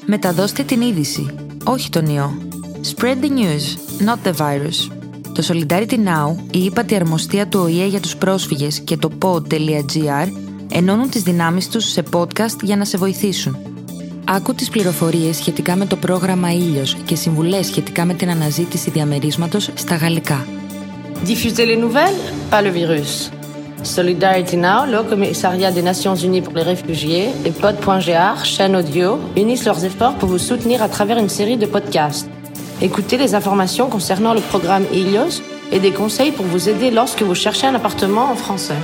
Μεταδώστε την είδηση, όχι τον ιό. Spread the news, not the virus. Το Solidarity Now, η ύπατη αρμοστία του ΟΗΕ για τους πρόσφυγες και το pod.gr ενώνουν τις δυνάμεις τους σε podcast για να σε βοηθήσουν. Άκου τις πληροφορίες σχετικά με το πρόγραμμα Ήλιος και συμβουλές σχετικά με την αναζήτηση διαμερίσματος στα γαλλικά. Diffusez les nouvelles, pas le virus. Solidarity Now, le Haut Commissariat des Nations Unies pour les réfugiés et pod.gr, chaîne audio, unissent leurs efforts pour vous soutenir à travers une série de podcasts. Écoutez les informations concernant le programme Ilios et des conseils pour vous aider lorsque vous cherchez un appartement en français.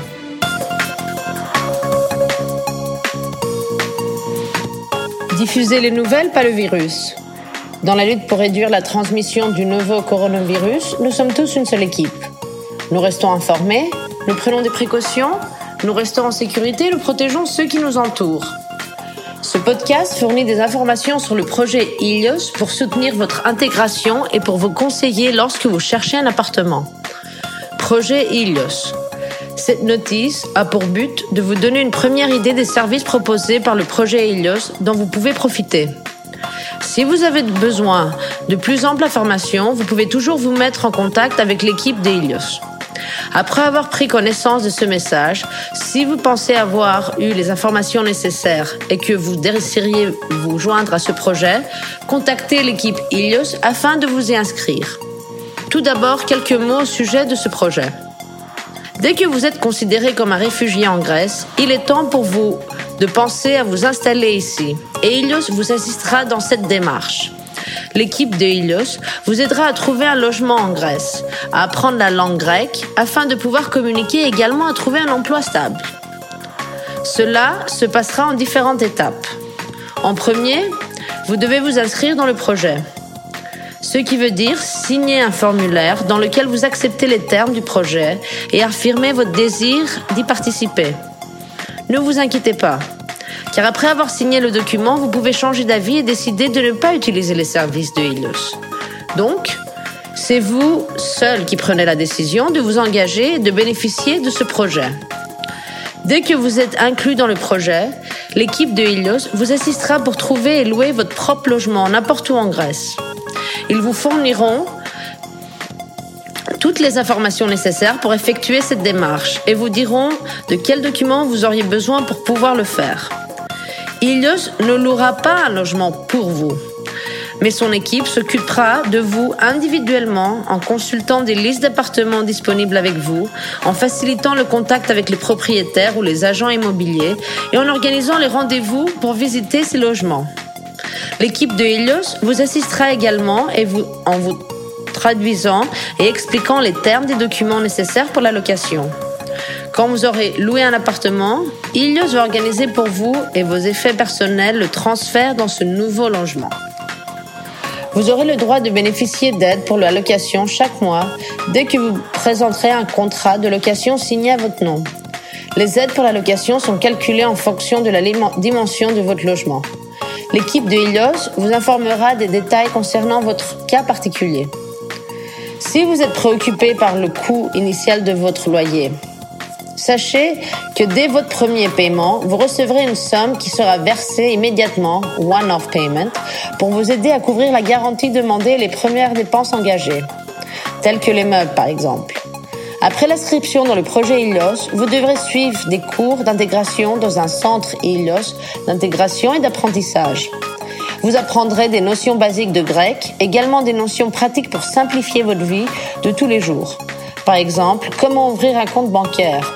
Diffusez les nouvelles, pas le virus. Dans la lutte pour réduire la transmission du nouveau coronavirus, nous sommes tous une seule équipe. Nous restons informés, nous prenons des précautions, nous restons en sécurité et nous protégeons ceux qui nous entourent. Ce podcast fournit des informations sur le projet Ilios pour soutenir votre intégration et pour vous conseiller lorsque vous cherchez un appartement. Projet Ilios. Cette notice a pour but de vous donner une première idée des services proposés par le projet Ilios dont vous pouvez profiter. Si vous avez besoin de plus amples informations, vous pouvez toujours vous mettre en contact avec l'équipe de Ilios. Après avoir pris connaissance de ce message, si vous pensez avoir eu les informations nécessaires et que vous désiriez vous joindre à ce projet, contactez l'équipe Ilios afin de vous y inscrire. Tout d'abord, quelques mots au sujet de ce projet. Dès que vous êtes considéré comme un réfugié en Grèce, il est temps pour vous de penser à vous installer ici. Et Ilios vous assistera dans cette démarche. L'équipe de Ilios vous aidera à trouver un logement en Grèce, à apprendre la langue grecque, afin de pouvoir communiquer et également à trouver un emploi stable. Cela se passera en différentes étapes. En premier, vous devez vous inscrire dans le projet. Ce qui veut dire signer un formulaire dans lequel vous acceptez les termes du projet et affirmez votre désir d'y participer. Ne vous inquiétez pas, car après avoir signé le document, vous pouvez changer d'avis et décider de ne pas utiliser les services de Ilios. Donc, c'est vous seul qui prenez la décision de vous engager et de bénéficier de ce projet. Dès que vous êtes inclus dans le projet, l'équipe de Ilios vous assistera pour trouver et louer votre propre logement n'importe où en Grèce. Ils vous fourniront toutes les informations nécessaires pour effectuer cette démarche et vous diront de quels documents vous auriez besoin pour pouvoir le faire. Ilios ne louera pas un logement pour vous, mais son équipe s'occupera de vous individuellement en consultant des listes d'appartements disponibles avec vous, en facilitant le contact avec les propriétaires ou les agents immobiliers et en organisant les rendez-vous pour visiter ces logements. L'équipe de Ilios vous assistera également en vous traduisant et expliquant les termes des documents nécessaires pour la location. Quand vous aurez loué un appartement, Ilios va organiser pour vous et vos effets personnels le transfert dans ce nouveau logement. Vous aurez le droit de bénéficier d'aides pour la location chaque mois dès que vous présenterez un contrat de location signé à votre nom. Les aides pour la location sont calculées en fonction de la dimension de votre logement. L'équipe de Ilios vous informera des détails concernant votre cas particulier. Si vous êtes préoccupé par le coût initial de votre loyer, sachez que dès votre premier paiement, vous recevrez une somme qui sera versée immédiatement, one-off payment, pour vous aider à couvrir la garantie demandée et les premières dépenses engagées, telles que les meubles par exemple. Après l'inscription dans le projet Ilios, vous devrez suivre des cours d'intégration dans un centre Ilios d'intégration et d'apprentissage. Vous apprendrez des notions basiques de grec, également des notions pratiques pour simplifier votre vie de tous les jours. Par exemple, comment ouvrir un compte bancaire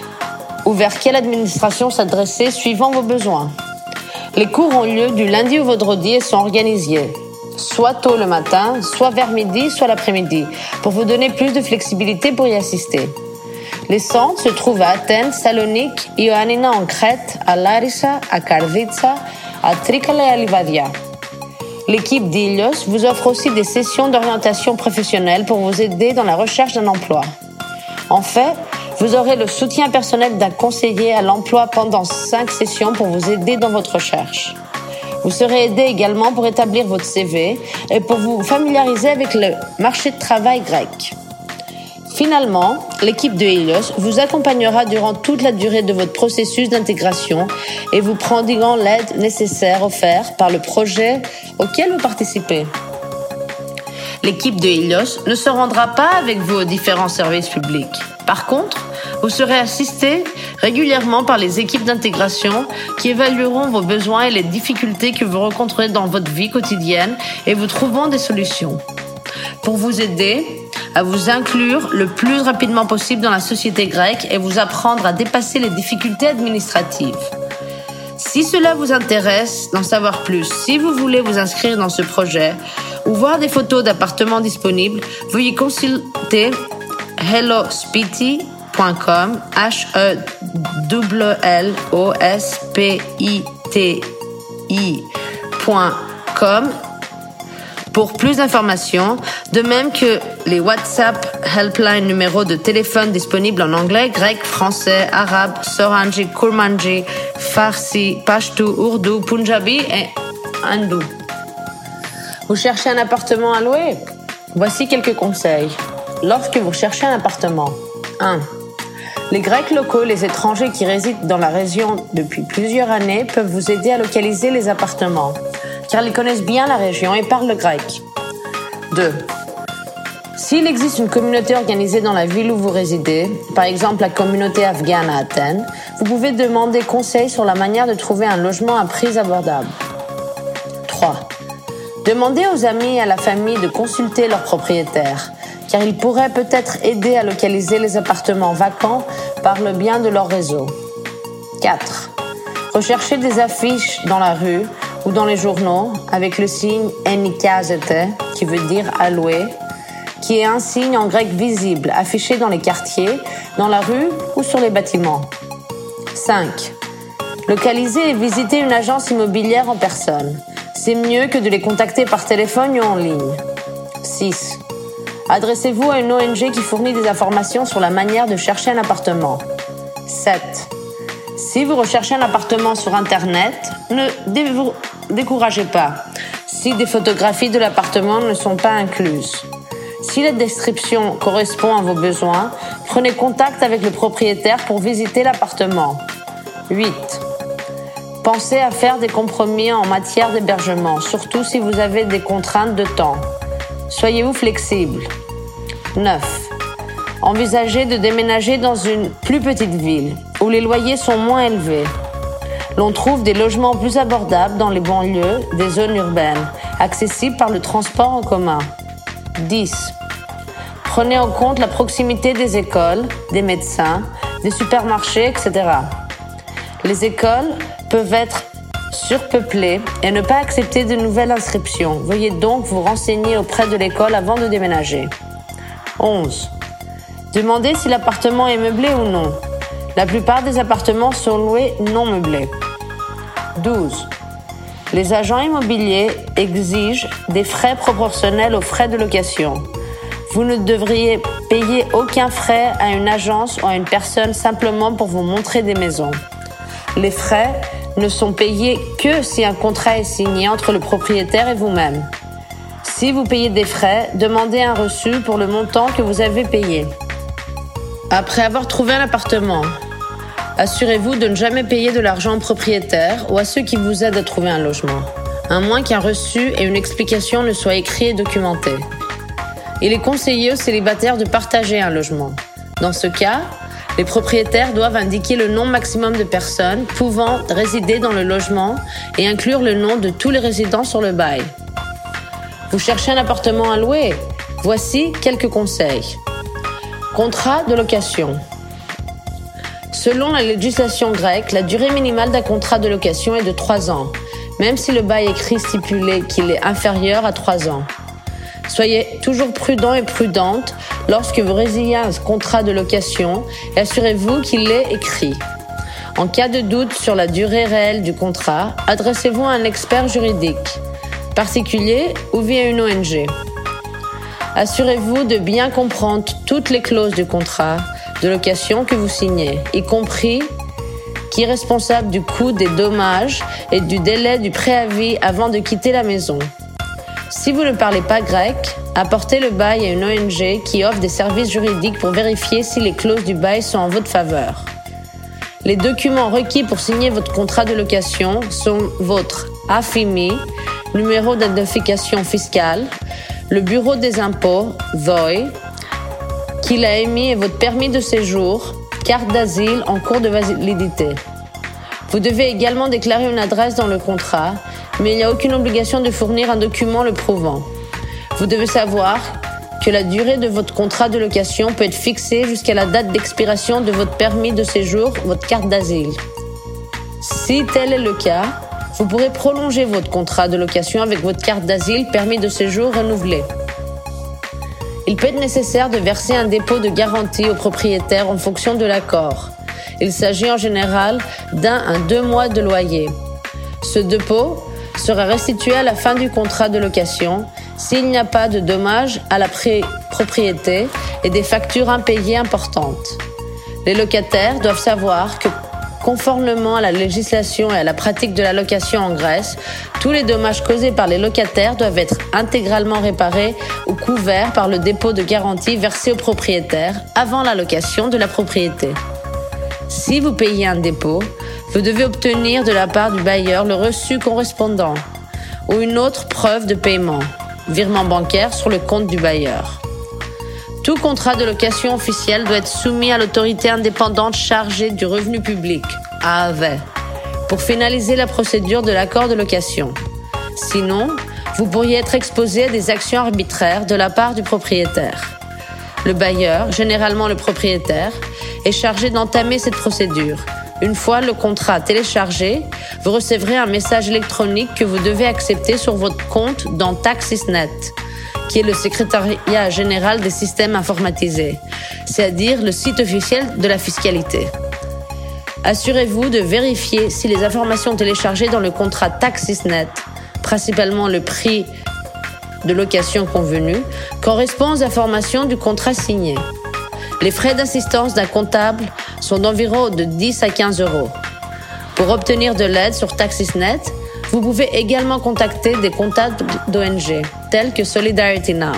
ou vers quelle administration s'adresser suivant vos besoins. Les cours ont lieu du lundi au vendredi et sont organisés, soit tôt le matin, soit vers midi, soit l'après-midi, pour vous donner plus de flexibilité pour y assister. Les centres se trouvent à Athènes, Salonique, Ioannina en Crète, à Larissa, à Karditsa, à Trikala et à Livadia. L'équipe d'Ilios vous offre aussi des sessions d'orientation professionnelle pour vous aider dans la recherche d'un emploi. En fait, vous aurez le soutien personnel d'un conseiller à l'emploi pendant 5 sessions pour vous aider dans votre recherche. Vous serez aidé également pour établir votre CV et pour vous familiariser avec le marché de travail grec. Finalement, l'équipe de Helios vous accompagnera durant toute la durée de votre processus d'intégration et vous prendra l'aide nécessaire offerte par le projet auquel vous participez. L'équipe de Helios ne se rendra pas avec vous aux différents services publics. Par contre, vous serez assisté régulièrement par les équipes d'intégration qui évalueront vos besoins et les difficultés que vous rencontrez dans votre vie quotidienne et vous trouveront des solutions. Pour vous aider à vous inclure le plus rapidement possible dans la société grecque et vous apprendre à dépasser les difficultés administratives. Si cela vous intéresse d'en savoir plus, si vous voulez vous inscrire dans ce projet ou voir des photos d'appartements disponibles, veuillez consulter hellospiti.com, HELLOSPITI.com pour plus d'informations, de même que les WhatsApp helpline numéros de téléphone disponibles en anglais, grec, français, arabe, sorangi, kurmanji, farsi, pashto, ourdou, punjabi et hindou. Vous cherchez un appartement à louer? Voici quelques conseils. Lorsque vous cherchez un appartement, 1. Les Grecs locaux, les étrangers qui résident dans la région depuis plusieurs années peuvent vous aider à localiser les appartements, car ils connaissent bien la région et parlent le grec. 2. S'il existe une communauté organisée dans la ville où vous résidez, par exemple la communauté afghane à Athènes, vous pouvez demander conseil sur la manière de trouver un logement à prix abordable. 3. Demandez aux amis et à la famille de consulter leurs propriétaires, car ils pourraient peut-être aider à localiser les appartements vacants par le bien de leur réseau. 4. Recherchez des affiches dans la rue ou dans les journaux avec le signe enikazete, qui veut dire à louer, qui est un signe en grec visible, affiché dans les quartiers, dans la rue ou sur les bâtiments. 5. Localiser et visiter une agence immobilière en personne. C'est mieux que de les contacter par téléphone ou en ligne. 6. Adressez-vous à une ONG qui fournit des informations sur la manière de chercher un appartement. 7. Si vous recherchez un appartement sur Internet, ne vous découragez pas si des photographies de l'appartement ne sont pas incluses. Si la description correspond à vos besoins, prenez contact avec le propriétaire pour visiter l'appartement. 8. Pensez à faire des compromis en matière d'hébergement, surtout si vous avez des contraintes de temps. Soyez-vous flexible. 9. Envisagez de déménager dans une plus petite ville, où les loyers sont moins élevés. L'on trouve des logements plus abordables dans les banlieues des zones urbaines, accessibles par le transport en commun. 10. Prenez en compte la proximité des écoles, des médecins, des supermarchés, etc. Les écoles peuvent être surpeuplées et ne pas accepter de nouvelles inscriptions. Veuillez donc vous renseigner auprès de l'école avant de déménager. 11. Demandez si l'appartement est meublé ou non. La plupart des appartements sont loués non meublés. 12. Les agents immobiliers exigent des frais proportionnels aux frais de location. Vous ne devriez payer aucun frais à une agence ou à une personne simplement pour vous montrer des maisons. Les frais ne sont payés que si un contrat est signé entre le propriétaire et vous-même. Si vous payez des frais, demandez un reçu pour le montant que vous avez payé. Après avoir trouvé un appartement, assurez-vous de ne jamais payer de l'argent au propriétaire ou à ceux qui vous aident à trouver un logement, à moins qu'un reçu et une explication ne soient écrits et documentés. Il est conseillé aux célibataires de partager un logement. Dans ce cas, les propriétaires doivent indiquer le nombre maximum de personnes pouvant résider dans le logement et inclure le nom de tous les résidents sur le bail. Vous cherchez un appartement à louer? Voici quelques conseils. Contrat de location. Selon la législation grecque, la durée minimale d'un contrat de location est de 3 ans, même si le bail écrit stipule qu'il est inférieur à 3 ans. Soyez toujours prudent et prudente lorsque vous résiliez un contrat de location et assurez-vous qu'il est écrit. En cas de doute sur la durée réelle du contrat, adressez-vous à un expert juridique, particulier ou via une ONG. Assurez-vous de bien comprendre toutes les clauses du contrat de location que vous signez, y compris qui est responsable du coût des dommages et du délai du préavis avant de quitter la maison. Si vous ne parlez pas grec, apportez le bail à une ONG qui offre des services juridiques pour vérifier si les clauses du bail sont en votre faveur. Les documents requis pour signer votre contrat de location sont votre AFIMI, numéro d'identification fiscale, le bureau des impôts, DOI, qui l'a émis et votre permis de séjour, carte d'asile en cours de validité. Vous devez également déclarer une adresse dans le contrat, mais il n'y a aucune obligation de fournir un document le prouvant. Vous devez savoir que la durée de votre contrat de location peut être fixée jusqu'à la date d'expiration de votre permis de séjour, votre carte d'asile. Si tel est le cas, vous pourrez prolonger votre contrat de location avec votre carte d'asile, permis de séjour renouvelé. Il peut être nécessaire de verser un dépôt de garantie au propriétaire en fonction de l'accord. Il s'agit en général d'1 à 2 mois de loyer. Ce dépôt sera restitué à la fin du contrat de location s'il n'y a pas de dommages à la propriété et des factures impayées importantes. Les locataires doivent savoir que, conformément à la législation et à la pratique de la location en Grèce, tous les dommages causés par les locataires doivent être intégralement réparés ou couverts par le dépôt de garantie versé au propriétaire avant la location de la propriété. Si vous payez un dépôt, vous devez obtenir de la part du bailleur le reçu correspondant ou une autre preuve de paiement, virement bancaire sur le compte du bailleur. Tout contrat de location officiel doit être soumis à l'autorité indépendante chargée du revenu public, AAV, pour finaliser la procédure de l'accord de location. Sinon, vous pourriez être exposé à des actions arbitraires de la part du propriétaire. Le bailleur, généralement le propriétaire, est chargé d'entamer cette procédure. Une fois le contrat téléchargé, vous recevrez un message électronique que vous devez accepter sur votre compte dans TaxisNet, qui est le secrétariat général des systèmes informatisés, c'est-à-dire le site officiel de la fiscalité. Assurez-vous de vérifier si les informations téléchargées dans le contrat TaxisNet, principalement le prix de location convenu, correspondent aux informations du contrat signé. Les frais d'assistance d'un comptable sont d'environ de 10 à 15 euros. Pour obtenir de l'aide sur TaxisNet, vous pouvez également contacter des comptables d'ONG, tels que Solidarity Now.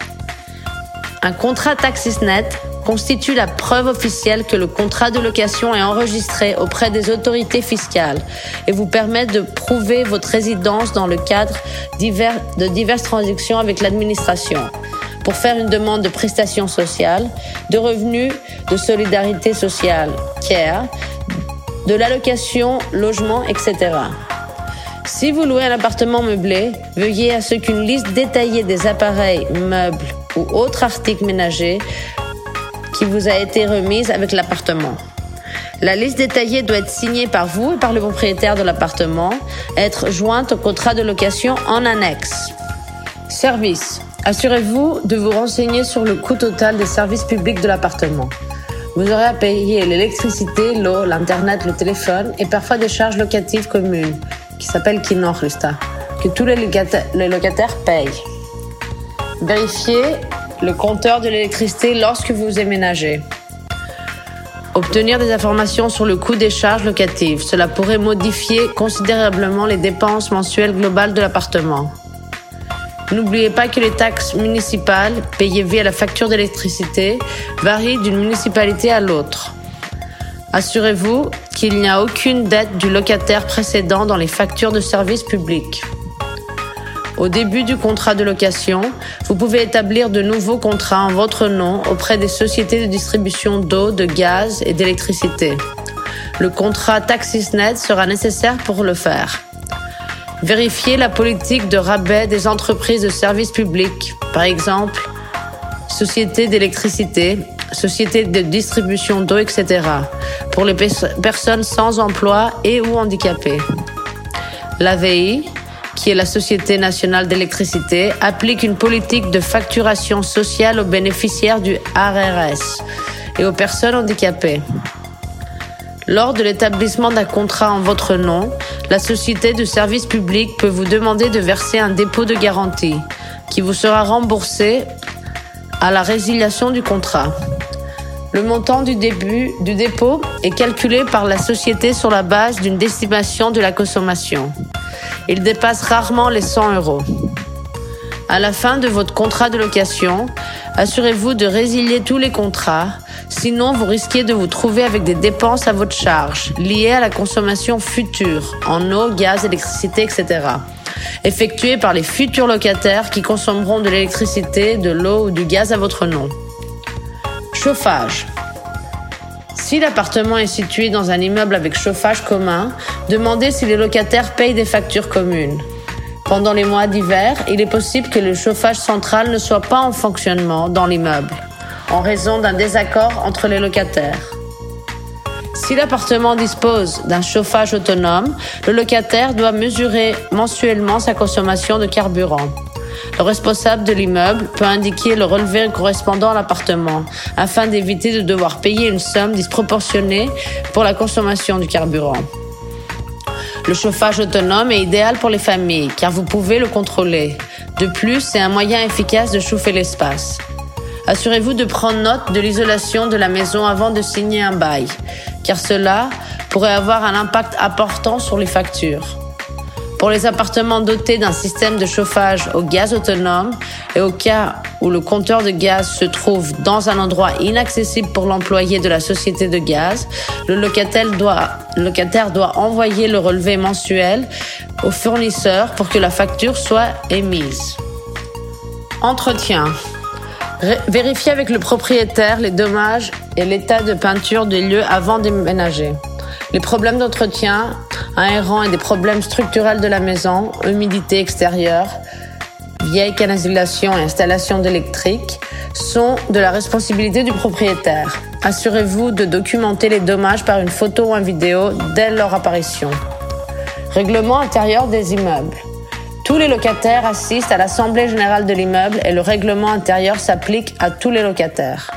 Un contrat TaxisNet constitue la preuve officielle que le contrat de location est enregistré auprès des autorités fiscales et vous permet de prouver votre résidence dans le cadre de diverses transactions avec l'administration, pour faire une demande de prestations sociales, de revenus, de solidarité sociale, CARE, de l'allocation, logement, etc. Si vous louez un appartement meublé, veuillez à ce qu'une liste détaillée des appareils, meubles ou autres articles ménagers qui vous a été remise avec l'appartement. La liste détaillée doit être signée par vous et par le propriétaire de l'appartement et être jointe au contrat de location en annexe. Services. Assurez-vous de vous renseigner sur le coût total des services publics de l'appartement. Vous aurez à payer l'électricité, l'eau, l'internet, le téléphone et parfois des charges locatives communes, qui s'appellent Kinorlusta, que tous les locataires payent. Vérifiez le compteur de l'électricité lorsque vous éménagez. Obtenir des informations sur le coût des charges locatives. Cela pourrait modifier considérablement les dépenses mensuelles globales de l'appartement. N'oubliez pas que les taxes municipales payées via la facture d'électricité varient d'une municipalité à l'autre. Assurez-vous qu'il n'y a aucune dette du locataire précédent dans les factures de services publics. Au début du contrat de location, vous pouvez établir de nouveaux contrats en votre nom auprès des sociétés de distribution d'eau, de gaz et d'électricité. Le contrat TaxisNet sera nécessaire pour le faire. Vérifiez la politique de rabais des entreprises de services publics, par exemple, sociétés d'électricité, sociétés de distribution d'eau, etc., pour les personnes sans emploi et ou handicapées. L'AVI, qui est la Société nationale d'électricité, applique une politique de facturation sociale aux bénéficiaires du RRS et aux personnes handicapées. Lors de l'établissement d'un contrat en votre nom, la société de service public peut vous demander de verser un dépôt de garantie qui vous sera remboursé à la résiliation du contrat. Le montant du dépôt est calculé par la société sur la base d'une estimation de la consommation. Il dépasse rarement les 100 euros. À la fin de votre contrat de location, assurez-vous de résilier tous les contrats, sinon vous risquez de vous trouver avec des dépenses à votre charge liées à la consommation future en eau, gaz, électricité, etc. effectuées par les futurs locataires qui consommeront de l'électricité, de l'eau ou du gaz à votre nom. Chauffage. Si l'appartement est situé dans un immeuble avec chauffage commun, demandez si les locataires payent des factures communes. Pendant les mois d'hiver, il est possible que le chauffage central ne soit pas en fonctionnement dans l'immeuble, en raison d'un désaccord entre les locataires. Si l'appartement dispose d'un chauffage autonome, le locataire doit mesurer mensuellement sa consommation de carburant. Le responsable de l'immeuble peut indiquer le relevé correspondant à l'appartement, afin d'éviter de devoir payer une somme disproportionnée pour la consommation du carburant. Le chauffage autonome est idéal pour les familles, car vous pouvez le contrôler. De plus, c'est un moyen efficace de chauffer l'espace. Assurez-vous de prendre note de l'isolation de la maison avant de signer un bail, car cela pourrait avoir un impact important sur les factures. Pour les appartements dotés d'un système de chauffage au gaz autonome et au cas où le compteur de gaz se trouve dans un endroit inaccessible pour l'employé de la société de gaz, le locataire doit envoyer le relevé mensuel au fournisseur pour que la facture soit émise. Entretien. Vérifiez avec le propriétaire les dommages et l'état de peinture des lieux avant d'éménager. Les problèmes d'entretien inhérents et des problèmes structurels de la maison, humidité extérieure, vieille canalisation et installation d'électrique, sont de la responsabilité du propriétaire. Assurez-vous de documenter les dommages par une photo ou une vidéo dès leur apparition. Règlement intérieur des immeubles. Tous les locataires assistent à l'assemblée générale de l'immeuble et le règlement intérieur s'applique à tous les locataires.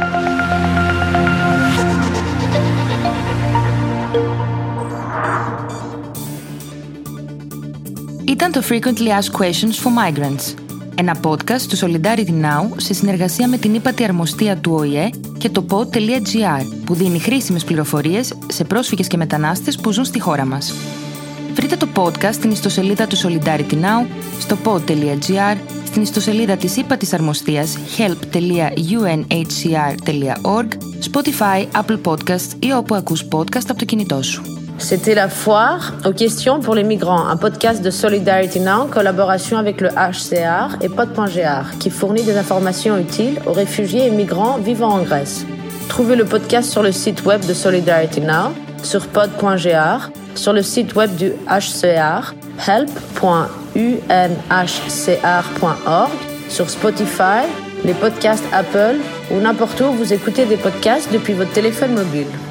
Ήταν το Frequently Asked Questions for Migrants, ένα podcast του Solidarity Now σε συνεργασία με την ύπατη αρμοστία του ΟΗΕ και το pod.gr, που δίνει χρήσιμες πληροφορίες σε πρόσφυγες και μετανάστες που ζουν στη χώρα μας. Βρείτε το podcast στην ιστοσελίδα του Solidarity Now, στο pod.gr, στην ιστοσελίδα της ύπατης αρμοστίας help.unhcr.org, Spotify, Apple Podcasts ή όπου ακούς podcast από το κινητό σου. C'était La Foire aux questions pour les migrants, un podcast de Solidarity Now en collaboration avec le HCR et pod.gr qui fournit des informations utiles aux réfugiés et migrants vivant en Grèce. Trouvez le podcast sur le site web de Solidarity Now, sur pod.gr, sur le site web du HCR, help.unhcr.org, sur Spotify, les podcasts Apple ou n'importe où vous écoutez des podcasts depuis votre téléphone mobile.